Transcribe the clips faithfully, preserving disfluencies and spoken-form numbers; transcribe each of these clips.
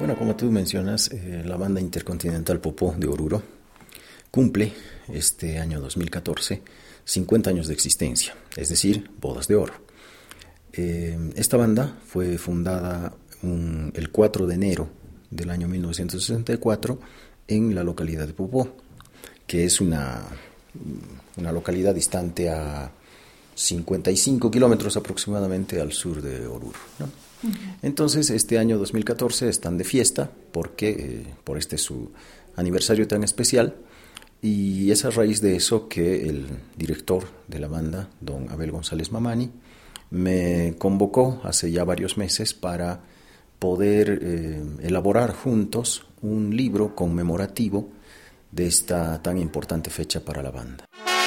Bueno, como tú mencionas, eh, la banda Intercontinental Popó de Oruro cumple este año dos mil catorce cincuenta años de existencia, es decir, bodas de oro. Eh, esta banda fue fundada un, el cuatro de enero del año mil novecientos sesenta y cuatro en la localidad de Popó, que es una, una localidad distante a cincuenta y cinco kilómetros aproximadamente al sur de Oruro, ¿no? Entonces, este año dos mil catorce están de fiesta porque eh, por este su aniversario tan especial, y es a raíz de eso que el director de la banda, don Abel González Mamani, me convocó hace ya varios meses para poder eh, elaborar juntos un libro conmemorativo de esta tan importante fecha para la banda.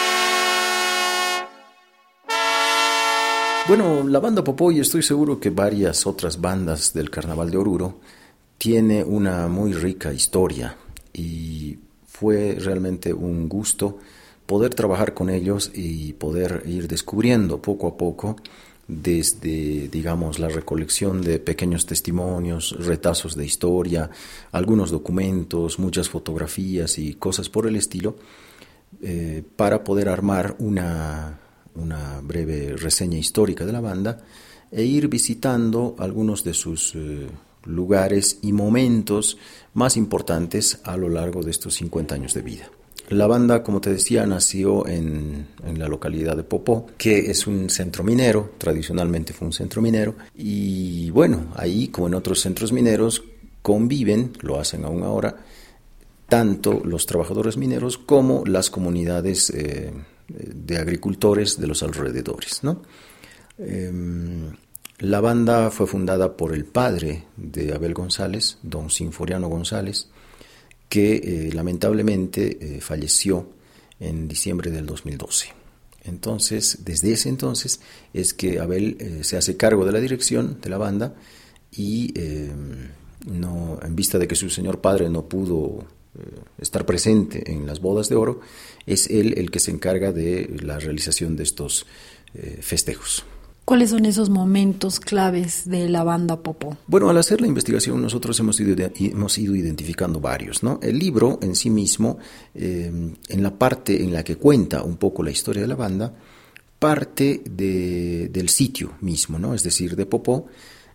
Bueno, la banda Popó, y estoy seguro que varias otras bandas del Carnaval de Oruro, tiene una muy rica historia, y fue realmente un gusto poder trabajar con ellos y poder ir descubriendo poco a poco, desde, digamos, la recolección de pequeños testimonios, retazos de historia, algunos documentos, muchas fotografías y cosas por el estilo, eh, para poder armar una... una breve reseña histórica de la banda e ir visitando algunos de sus eh, lugares y momentos más importantes a lo largo de estos cincuenta años de vida. La banda, como te decía, nació en, en la localidad de Popó, que es un centro minero, tradicionalmente fue un centro minero, y bueno, ahí como en otros centros mineros conviven, lo hacen aún ahora, tanto los trabajadores mineros como las comunidades eh, de agricultores de los alrededores, ¿no? Eh, la banda fue fundada por el padre de Abel González, don Sinforiano González, que eh, lamentablemente eh, falleció en diciembre del dos mil doce. Entonces, desde ese entonces es que Abel eh, se hace cargo de la dirección de la banda, y eh, no, en vista de que su señor padre no pudo estar presente en las bodas de oro, es él el que se encarga de la realización de estos eh, festejos. ¿Cuáles son esos momentos claves de la banda Popó? Bueno, al hacer la investigación nosotros hemos ido, hemos ido identificando varios, ¿no? El libro en sí mismo, eh, en la parte en la que cuenta un poco la historia de la banda, parte de, del sitio mismo, ¿no? Es decir, de Popó,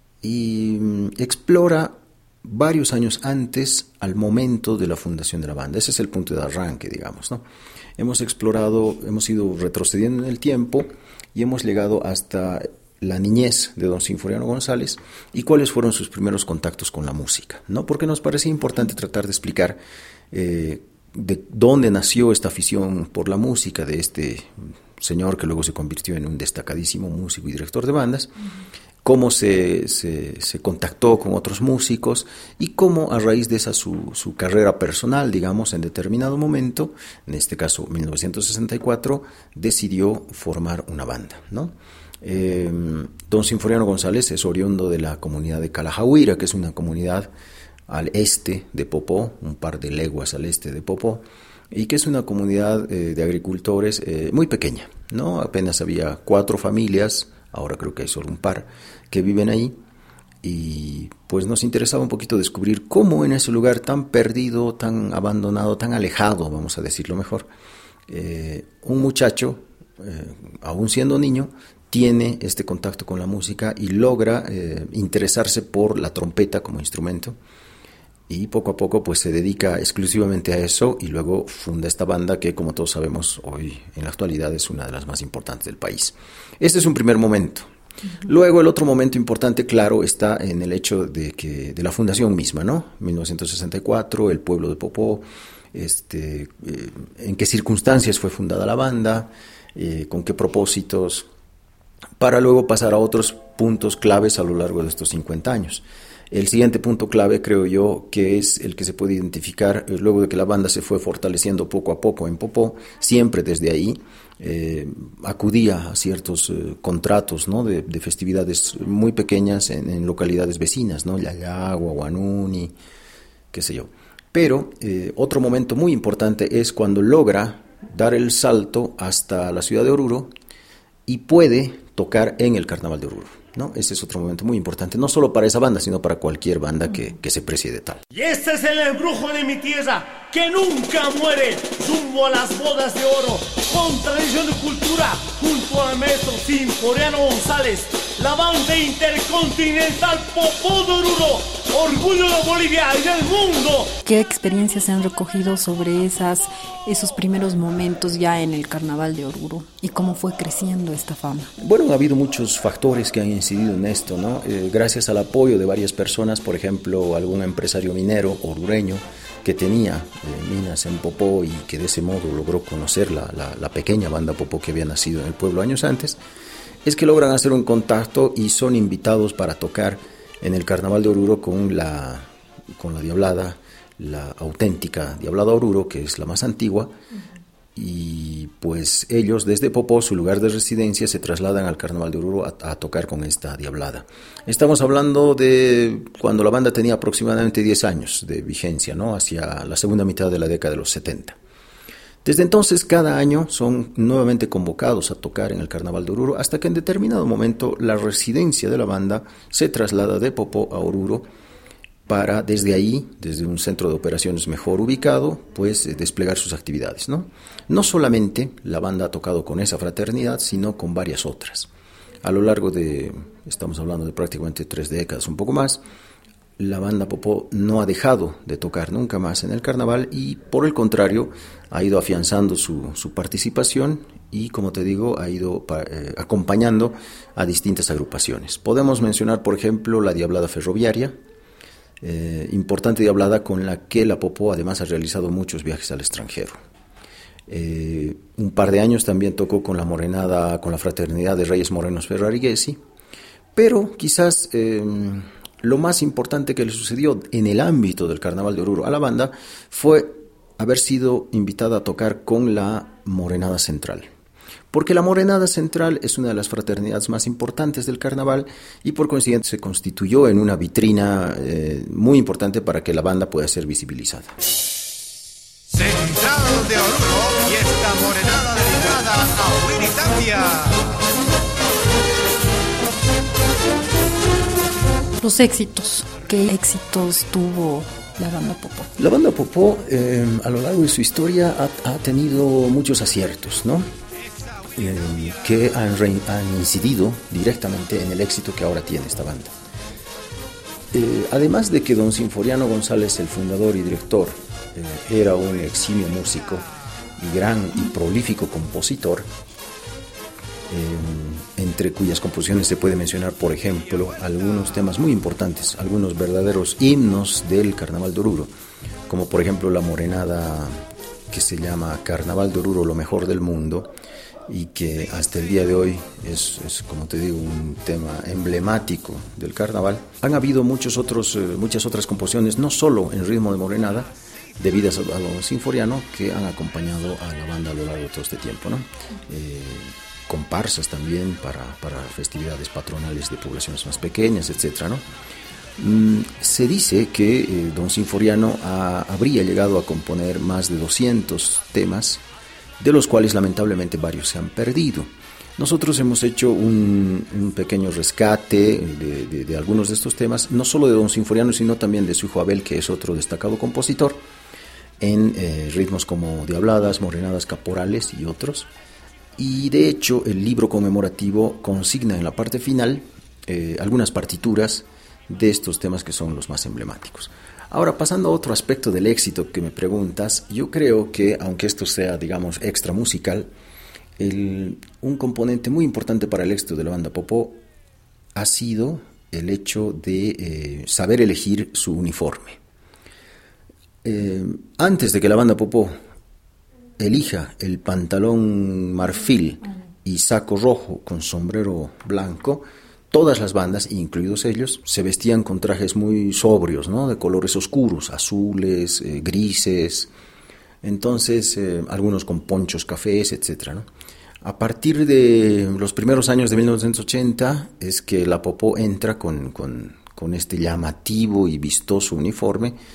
y um, explora varios años antes al momento de la fundación de la banda. Ese es el punto de arranque, digamos, ¿no? Hemos explorado, hemos ido retrocediendo en el tiempo y hemos llegado hasta la niñez de don Sinforiano González y cuáles fueron sus primeros contactos con la música, ¿no? Porque nos parece importante tratar de explicar eh, de dónde nació esta afición por la música de este señor que luego se convirtió en un destacadísimo músico y director de bandas. Uh-huh. Cómo se, se, se contactó con otros músicos y cómo a raíz de esa su, su carrera personal, digamos, en determinado momento, en este caso mil novecientos sesenta y cuatro, decidió formar una banda, ¿no? Eh, don Sinforiano González es oriundo de la comunidad de Calajahuira, que es una comunidad al este de Popó, un par de leguas al este de Popó, y que es una comunidad eh, de agricultores eh, muy pequeña, ¿no? Apenas había cuatro familias. Ahora creo que hay solo un par que viven ahí, y pues nos interesaba un poquito descubrir cómo en ese lugar tan perdido, tan abandonado, tan alejado, vamos a decirlo mejor, eh, un muchacho, eh, aún siendo niño, tiene este contacto con la música y logra eh, interesarse por la trompeta como instrumento, y poco a poco pues se dedica exclusivamente a eso, y luego funda esta banda que, como todos sabemos, hoy en la actualidad es una de las más importantes del país. Este es un primer momento. Uh-huh. Luego el otro momento importante, claro, está en el hecho de que de la fundación misma, ¿no? mil novecientos sesenta y cuatro, el pueblo de Popó, este, eh, en qué circunstancias fue fundada la banda, eh, con qué propósitos, para luego pasar a otros puntos claves a lo largo de estos cincuenta años. El siguiente punto clave, creo yo, que es el que se puede identificar eh, luego de que la banda se fue fortaleciendo poco a poco en Popó, siempre desde ahí eh, acudía a ciertos eh, contratos, ¿no? de, de festividades muy pequeñas en, en localidades vecinas, ¿no? Yayagua, Guanuni, qué sé yo. Pero eh, otro momento muy importante es cuando logra dar el salto hasta la ciudad de Oruro y puede tocar en el Carnaval de Oruro. ¿no? Ese es otro momento muy importante, no solo para esa banda, sino para cualquier banda que, que se precie de tal. Y este es el embrujo de mi tierra, que nunca muere, rumbo a las bodas de oro, con tradición y cultura, junto al maestro Sinforiano González, la banda intercontinental Popó de Oruro, orgullo de Bolivia y del mundo. ¿Qué experiencias se han recogido sobre esas, esos primeros momentos ya en el Carnaval de Oruro y cómo fue creciendo esta fama? Bueno, ha habido muchos factores que han incidido en esto, ¿no? Eh, gracias al apoyo de varias personas, por ejemplo, algún empresario minero orureño que tenía eh, minas en Popó y que de ese modo logró conocer la, la, la pequeña banda Popó que había nacido en el pueblo años antes, es que logran hacer un contacto y son invitados para tocar en el Carnaval de Oruro con la, con la diablada, la auténtica diablada Oruro, que es la más antigua, uh-huh. Y pues ellos desde Popó, su lugar de residencia, se trasladan al Carnaval de Oruro a, a tocar con esta diablada. Estamos hablando de cuando la banda tenía aproximadamente diez años de vigencia, ¿no? Hacia la segunda mitad de la década de los setenta. Desde entonces, cada año son nuevamente convocados a tocar en el Carnaval de Oruro, hasta que en determinado momento la residencia de la banda se traslada de Popó a Oruro para, desde ahí, desde un centro de operaciones mejor ubicado, pues eh, desplegar sus actividades, ¿no? No solamente la banda ha tocado con esa fraternidad, sino con varias otras. A lo largo de, estamos hablando de prácticamente tres décadas, un poco más, la banda Popó no ha dejado de tocar nunca más en el carnaval y, por el contrario, ha ido afianzando su, su participación y, como te digo, ha ido eh, acompañando a distintas agrupaciones. Podemos mencionar, por ejemplo, la Diablada Ferroviaria, eh, importante diablada con la que la Popó además ha realizado muchos viajes al extranjero. Eh, un par de años también tocó con la morenada, con la Fraternidad de Reyes Morenos Ferrariguesi, pero quizás eh, lo más importante que le sucedió en el ámbito del Carnaval de Oruro a la banda fue haber sido invitada a tocar con la Morenada Central. Porque la Morenada Central es una de las fraternidades más importantes del carnaval y por consiguiente se constituyó en una vitrina eh, muy importante para que la banda pueda ser visibilizada. Central de Oruro y esta Morenada dedicada a Willy Tapia. Los éxitos, ¿qué éxitos tuvo la banda Popó? La banda Popó eh, a lo largo de su historia ha, ha tenido muchos aciertos, ¿no? Eh, que han, re, han incidido directamente en el éxito que ahora tiene esta banda. Eh, además de que don Sinforiano González, el fundador y director, eh, era un eximio músico y gran y prolífico compositor, eh, entre cuyas composiciones se puede mencionar, por ejemplo, algunos temas muy importantes, algunos verdaderos himnos del Carnaval de Oruro, como por ejemplo la morenada que se llama Carnaval de Oruro, lo mejor del mundo, y que hasta el día de hoy es, es, como te digo, un tema emblemático del carnaval. Han habido muchos otros, eh, muchas otras composiciones, no solo en ritmo de morenada, debidas a, a don Sinforiano, que han acompañado a la banda a lo largo de todo este tiempo, ¿no? Eh, comparsas también para, para festividades patronales de poblaciones más pequeñas, etcétera, ¿no? Mm, se dice que eh, don Sinforiano ha, habría llegado a componer más de doscientos temas, de los cuales lamentablemente varios se han perdido. Nosotros hemos hecho un, un pequeño rescate de, de, de algunos de estos temas, no solo de don Sinforiano, sino también de su hijo Abel, que es otro destacado compositor, en eh, ritmos como diabladas, morenadas, caporales y otros. Y de hecho el libro conmemorativo consigna en la parte final eh, algunas partituras de estos temas que son los más emblemáticos. Ahora, pasando a otro aspecto del éxito que me preguntas, yo creo que, aunque esto sea, digamos, extra musical, el, un componente muy importante para el éxito de la banda Popó ha sido el hecho de eh, saber elegir su uniforme. Eh, antes de que la banda Popó elija el pantalón marfil y saco rojo con sombrero blanco, todas las bandas, incluidos ellos, se vestían con trajes muy sobrios, ¿no? De colores oscuros, azules, eh, grises, entonces eh, algunos con ponchos cafés, etcétera, ¿no? A partir de los primeros años de mil novecientos ochenta es que la Popó entra con, con, con este llamativo y vistoso uniforme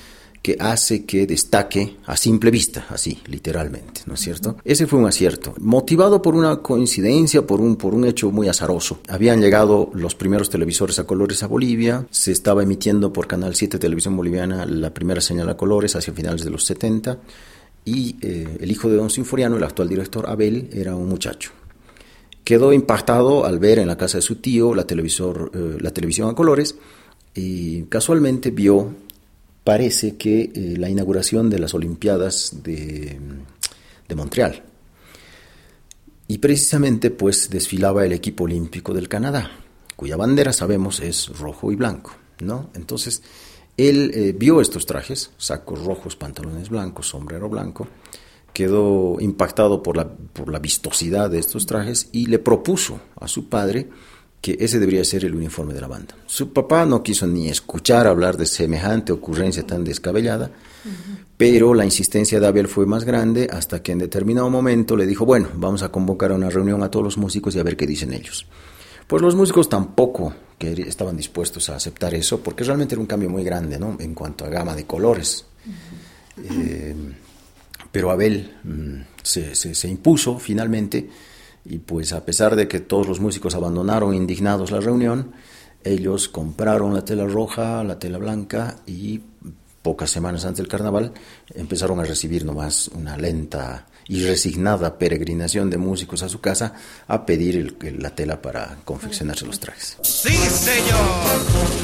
que hace que destaque a simple vista, así, literalmente, ¿no es cierto? Ese fue un acierto, motivado por una coincidencia, por un, por un hecho muy azaroso. Habían llegado los primeros televisores a colores a Bolivia, se estaba emitiendo por Canal siete Televisión Boliviana la primera señal a colores hacia finales de los setenta, y eh, el hijo de don Sinforiano, el actual director Abel, era un muchacho. Quedó impactado al ver en la casa de su tío la, televisor, eh, la televisión a colores, y casualmente vio, parece que eh, la inauguración de las Olimpiadas de, de Montreal. Y precisamente pues desfilaba el equipo olímpico del Canadá, cuya bandera sabemos es rojo y blanco, ¿no? Entonces él eh, vio estos trajes, sacos rojos, pantalones blancos, sombrero blanco, quedó impactado por la, por la vistosidad de estos trajes y le propuso a su padre que ese debería ser el uniforme de la banda. Su papá no quiso ni escuchar hablar de semejante ocurrencia tan descabellada, uh-huh. pero la insistencia de Abel fue más grande hasta que en determinado momento le dijo, bueno, vamos a convocar a una reunión a todos los músicos y a ver qué dicen ellos. Pues los músicos tampoco que estaban dispuestos a aceptar eso, porque realmente era un cambio muy grande, ¿no?, en cuanto a gama de colores. Uh-huh. Eh, pero Abel mm, se, se, se impuso finalmente. Y pues a pesar de que todos los músicos abandonaron indignados la reunión, ellos compraron la tela roja, la tela blanca, y pocas semanas antes del carnaval empezaron a recibir nomás una lenta y resignada peregrinación de músicos a su casa a pedir el, el, la tela para confeccionarse los trajes. ¡Sí, señor!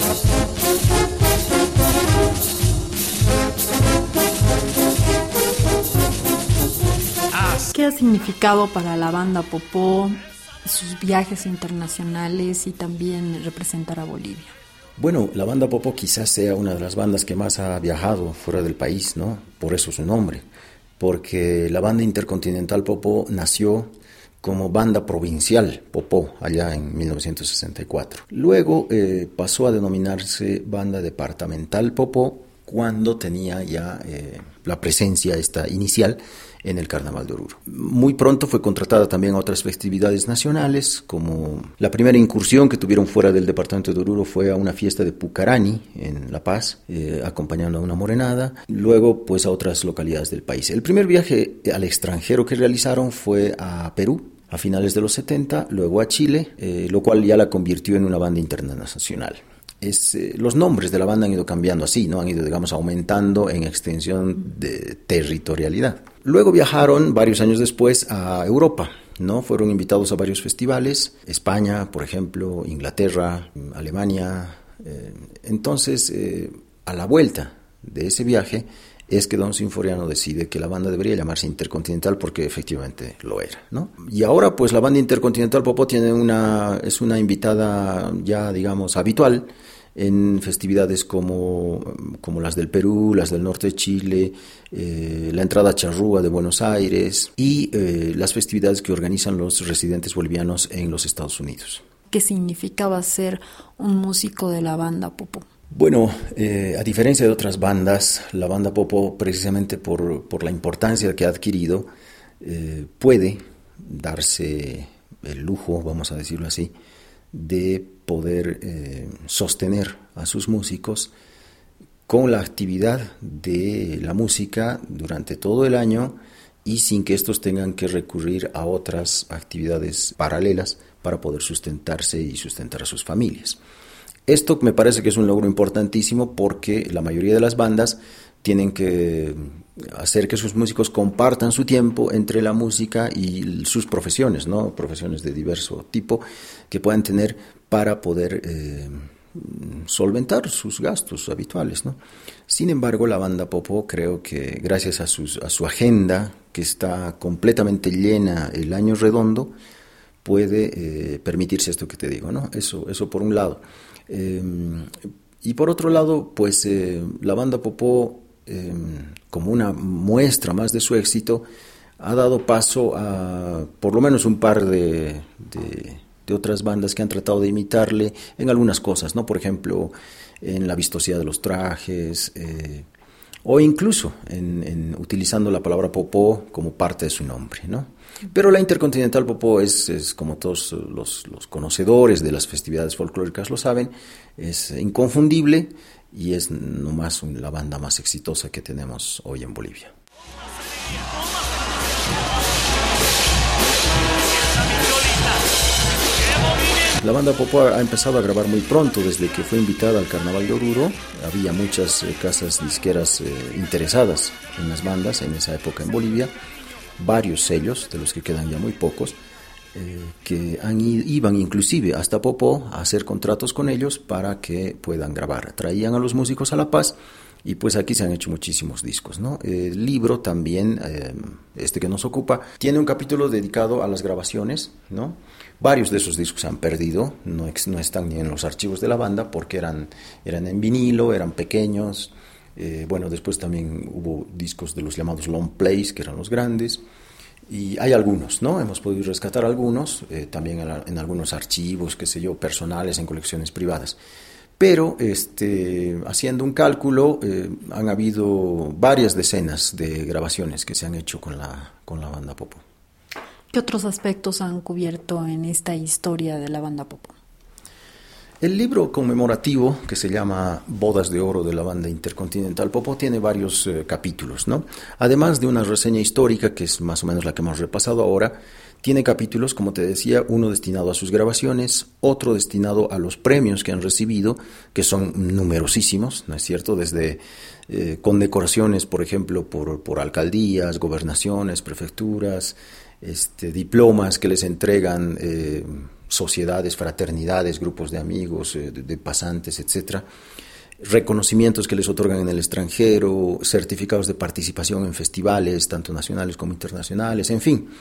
¿Qué ha significado para la banda Popó sus viajes internacionales y también representar a Bolivia? Bueno, la banda Popó quizás sea una de las bandas que más ha viajado fuera del país, ¿no? Por eso su nombre, porque la banda Intercontinental Popó nació como banda provincial Popó allá en mil novecientos sesenta y cuatro. Luego eh, pasó a denominarse banda departamental Popó cuando tenía ya eh, la presencia esta inicial en el Carnaval de Oruro. Muy pronto fue contratada también a otras festividades nacionales, como la primera incursión que tuvieron fuera del departamento de Oruro fue a una fiesta de Pucarani en La Paz, eh, acompañando a una morenada, luego pues a otras localidades del país. El primer viaje al extranjero que realizaron fue a Perú a finales de los setenta, luego a Chile, eh, lo cual ya la convirtió en una banda internacional. Es, eh, los nombres de la banda han ido cambiando así, ¿no? Han ido, digamos, aumentando en extensión de territorialidad. Luego viajaron varios años después a Europa, ¿no? Fueron invitados a varios festivales, España, por ejemplo, Inglaterra, Alemania. Eh, entonces, eh, a la vuelta de ese viaje es que don Sinforiano decide que la banda debería llamarse Intercontinental porque efectivamente lo era, ¿no? Y ahora pues la banda Intercontinental Popó tiene una, es una invitada ya, digamos, habitual en festividades como, como las del Perú, las del norte de Chile, eh, la entrada charrúa de Buenos Aires y eh, las festividades que organizan los residentes bolivianos en los Estados Unidos. ¿Qué significaba ser un músico de la banda Popó? Bueno, eh, a diferencia de otras bandas, la banda Popó, precisamente por, por la importancia que ha adquirido, eh, puede darse el lujo, vamos a decirlo así, de poder eh, sostener a sus músicos con la actividad de la música durante todo el año y sin que estos tengan que recurrir a otras actividades paralelas para poder sustentarse y sustentar a sus familias. Esto me parece que es un logro importantísimo porque la mayoría de las bandas tienen que hacer que sus músicos compartan su tiempo entre la música y sus profesiones, ¿no? Profesiones de diverso tipo que puedan tener para poder eh, solventar sus gastos habituales, ¿no? Sin embargo, la banda Popó, creo que gracias a, sus, a su agenda, que está completamente llena el año redondo, puede eh, permitirse esto que te digo, ¿no? Eso, eso por un lado. Eh, y por otro lado, pues eh, la banda Popó, eh, como una muestra más de su éxito, ha dado paso a por lo menos un par de, de, de otras bandas que han tratado de imitarle en algunas cosas, ¿no? Por ejemplo, en la vistosidad de los trajes, eh, o incluso en, en utilizando la palabra Popó como parte de su nombre, ¿no? Pero la Intercontinental Popó es, es como todos los, los conocedores de las festividades folclóricas lo saben, es inconfundible y es nomás la banda más exitosa que tenemos hoy en Bolivia. La banda Popó ha empezado a grabar muy pronto, desde que fue invitada al Carnaval de Oruro. Había muchas eh, casas disqueras eh, interesadas en las bandas en esa época en Bolivia, varios sellos, de los que quedan ya muy pocos, eh, que han, iban inclusive hasta Popó a hacer contratos con ellos para que puedan grabar. Traían a los músicos a La Paz y pues aquí se han hecho muchísimos discos, ¿no? El libro también, eh, este que nos ocupa, tiene un capítulo dedicado a las grabaciones, ¿no? Varios de esos discos se han perdido, no, ex, no están ni en los archivos de la banda porque eran, eran en vinilo, eran pequeños. Eh, bueno, después también hubo discos de los llamados long plays, que eran los grandes. Y hay algunos, ¿no? Hemos podido rescatar algunos, eh, también en, la, en algunos archivos, qué sé yo, personales, en colecciones privadas. Pero este, haciendo un cálculo, eh, han habido varias decenas de grabaciones que se han hecho con la, con la banda Popó. ¿Qué otros aspectos han cubierto en esta historia de la banda Popó? El libro conmemorativo, que se llama Bodas de Oro de la banda Intercontinental Popó, tiene varios eh, capítulos, ¿no? Además de una reseña histórica, que es más o menos la que hemos repasado ahora, tiene capítulos, como te decía, uno destinado a sus grabaciones, otro destinado a los premios que han recibido, que son numerosísimos, ¿no es cierto? Desde eh, condecoraciones, por ejemplo, por, por alcaldías, gobernaciones, prefecturas, este, diplomas que les entregan eh, sociedades, fraternidades, grupos de amigos, eh, de, de pasantes, etcétera. Reconocimientos que les otorgan en el extranjero, certificados de participación en festivales, tanto nacionales como internacionales, en fin.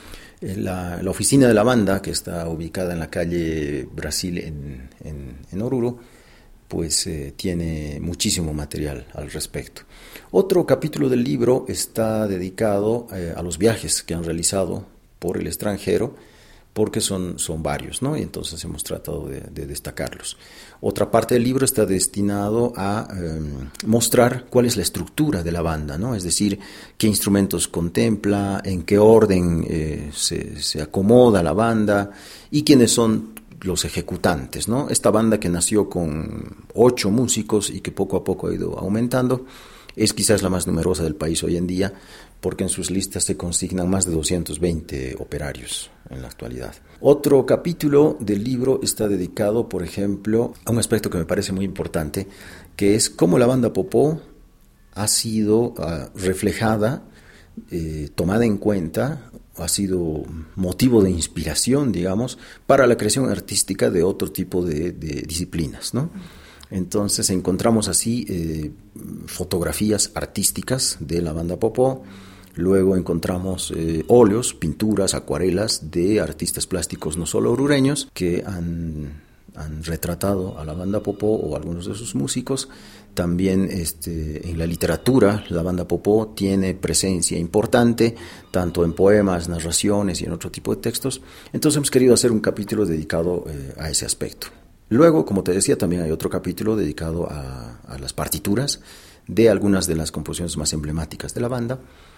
La, la oficina de la banda, que está ubicada en la calle Brasil en, en, en Oruro, pues eh, tiene muchísimo material al respecto. Otro capítulo del libro está dedicado eh, a los viajes que han realizado por el extranjero, porque son, son varios, ¿no? Y entonces hemos tratado de, de destacarlos. Otra parte del libro está destinado a eh, mostrar cuál es la estructura de la banda, ¿no? Es decir, qué instrumentos contempla, en qué orden eh, se, se acomoda la banda y quiénes son los ejecutantes, ¿no? Esta banda, que nació con ocho músicos y que poco a poco ha ido aumentando, es quizás la más numerosa del país hoy en día, porque en sus listas se consignan más de doscientos veinte operarios en la actualidad. Otro capítulo del libro está dedicado, por ejemplo, a un aspecto que me parece muy importante, que es cómo la banda Popó ha sido uh, reflejada, eh, tomada en cuenta, ha sido motivo de inspiración, digamos, para la creación artística de otro tipo de, de disciplinas, ¿no? Entonces encontramos así eh, fotografías artísticas de la banda Popó. Luego encontramos eh, óleos, pinturas, acuarelas de artistas plásticos no solo orureños que han, han retratado a la banda Popó o algunos de sus músicos. También este, en la literatura la banda Popó tiene presencia importante, tanto en poemas, narraciones y en otro tipo de textos. Entonces hemos querido hacer un capítulo dedicado eh, a ese aspecto. Luego, como te decía, también hay otro capítulo dedicado a, a las partituras de algunas de las composiciones más emblemáticas de la banda.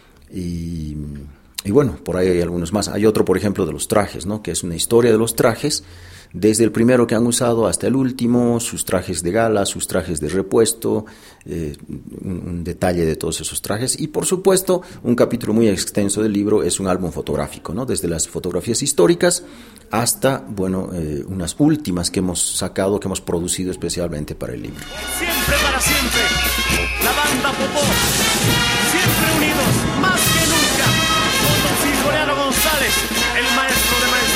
Y, y bueno, por ahí hay algunos más. Hay otro, por ejemplo, de los trajes, ¿no? Que es una historia de los trajes, desde el primero que han usado hasta el último, sus trajes de gala, sus trajes de repuesto, eh, un, un detalle de todos esos trajes. Y por supuesto, un capítulo muy extenso del libro es un álbum fotográfico, ¿no? Desde las fotografías históricas hasta, bueno, eh, unas últimas que hemos sacado, que hemos producido especialmente para el libro. Siempre para siempre, la banda Popó, siempre unidos, más que nunca. Con Don Silvoriano González, el maestro de maestros.